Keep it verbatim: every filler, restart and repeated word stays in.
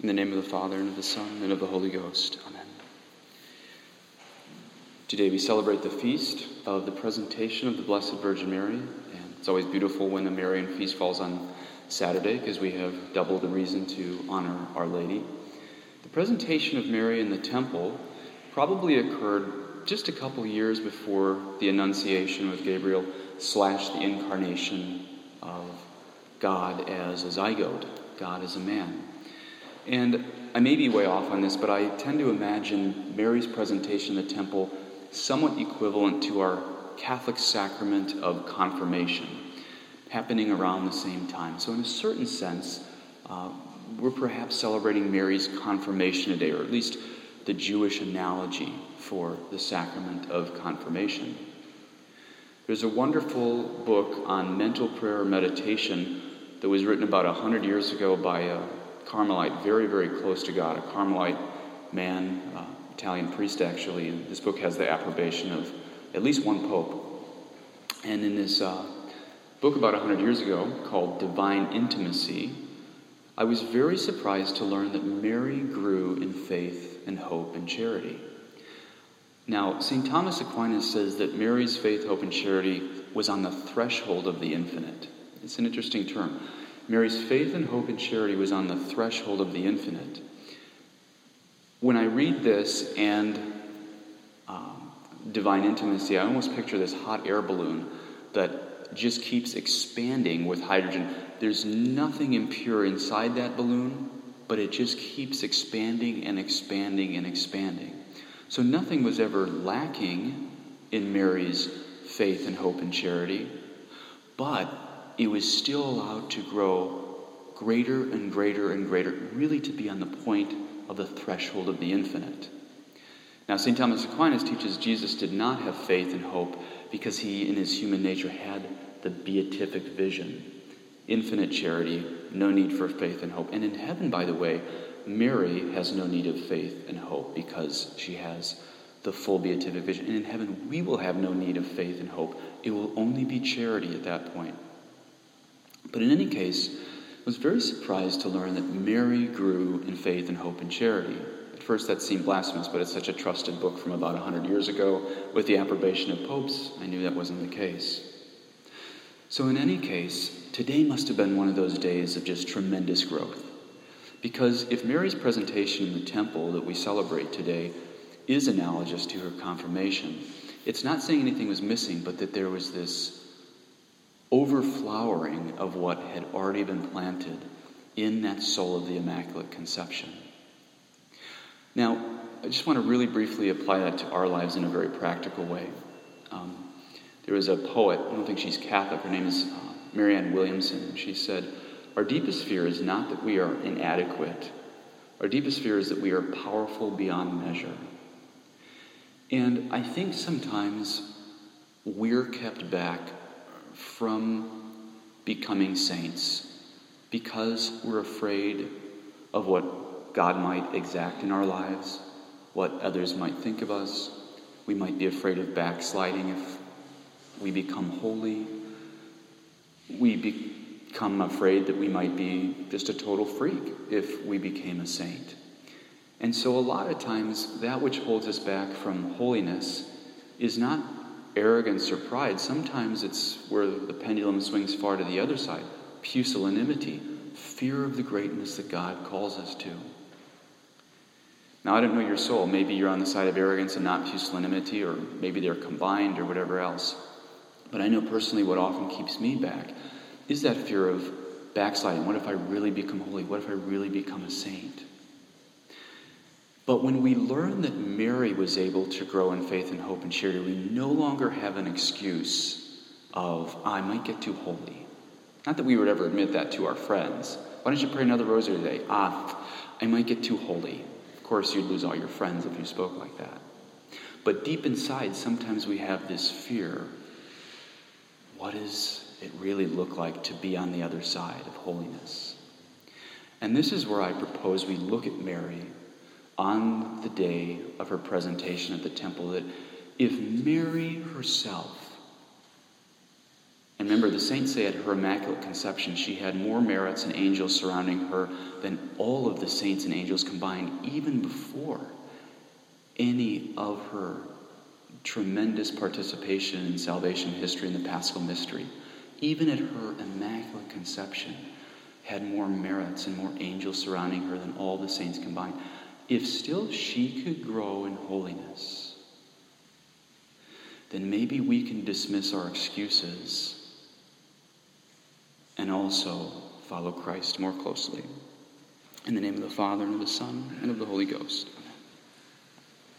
In the name of the Father, and of the Son, and of the Holy Ghost. Amen. Today we celebrate the feast of the presentation of the Blessed Virgin Mary. And it's always beautiful when the Marian feast falls on Saturday, because we have double the reason to honor Our Lady. The presentation of Mary in the temple probably occurred just a couple years before the Annunciation with Gabriel slash the incarnation of God as a zygote, God as a man. And I may be way off on this, but I tend to imagine Mary's presentation in the temple somewhat equivalent to our Catholic sacrament of confirmation, happening around the same time. So in a certain sense, uh, we're perhaps celebrating Mary's confirmation today, or at least the Jewish analogy for the sacrament of confirmation. There's a wonderful book on mental prayer meditation that was written about a hundred years ago by a Carmelite, very, very close to God, a Carmelite man, uh, Italian priest actually, and this book has the approbation of at least one pope. And in this uh, book about a hundred years ago called Divine Intimacy, I was very surprised to learn that Mary grew in faith and hope and charity. Now, Saint Thomas Aquinas says that Mary's faith, hope, and charity was on the threshold of the infinite. It's an interesting term. Mary's faith and hope and charity was on the threshold of the infinite. When I read this and um, Divine Intimacy, I almost picture this hot air balloon that just keeps expanding with hydrogen. There's nothing impure inside that balloon, but it just keeps expanding and expanding and expanding. So nothing was ever lacking in Mary's faith and hope and charity, but it was still allowed to grow greater and greater and greater, really to be on the point of the threshold of the infinite. Now, Saint Thomas Aquinas teaches Jesus did not have faith and hope because he, in his human nature, had the beatific vision. Infinite charity, no need for faith and hope. And in heaven, by the way, Mary has no need of faith and hope because she has the full beatific vision. And in heaven, we will have no need of faith and hope. It will only be charity at that point. But in any case, I was very surprised to learn that Mary grew in faith and hope and charity. At first that seemed blasphemous, but it's such a trusted book from about a hundred years ago with the approbation of popes, I knew that wasn't the case. So in any case, today must have been one of those days of just tremendous growth. Because if Mary's presentation in the temple that we celebrate today is analogous to her confirmation, it's not saying anything was missing, but that there was this overflowering of what had already been planted in that soul of the Immaculate Conception. Now, I just want to really briefly apply that to our lives in a very practical way. Um, there was a poet, I don't think she's Catholic, her name is uh, Marianne Williamson, and she said, "Our deepest fear is not that we are inadequate. Our deepest fear is that we are powerful beyond measure." And I think sometimes we're kept back from becoming saints because we're afraid of what God might exact in our lives, what others might think of us. We might be afraid of backsliding if we become holy. We become afraid that we might be just a total freak if we became a saint. And so a lot of times that which holds us back from holiness is not arrogance or pride. Sometimes it's where the pendulum swings far to the other side. Pusillanimity, fear of the greatness that God calls us to. Now, I don't know your soul. Maybe you're on the side of arrogance and not pusillanimity, or maybe they're combined or whatever else. But I know personally what often keeps me back is that fear of backsliding. What if I really become holy? What if I really become a saint? But when we learn that Mary was able to grow in faith and hope and charity, we no longer have an excuse of, I might get too holy. Not that we would ever admit that to our friends. Why don't you pray another rosary today? Ah, I might get too holy. Of course, you'd lose all your friends if you spoke like that. But deep inside, sometimes we have this fear. What does it really look like to be on the other side of holiness? And this is where I propose we look at Mary on the day of her presentation at the temple, that if Mary herself And remember, the saints say at her Immaculate Conception, she had more merits and angels surrounding her than all of the saints and angels combined, even before any of her tremendous participation in salvation history and the Paschal Mystery. Even at her Immaculate Conception, had more merits and more angels surrounding her than all the saints combined. If still she could grow in holiness, then maybe we can dismiss our excuses and also follow Christ more closely. In the name of the Father, and of the Son, and of the Holy Ghost.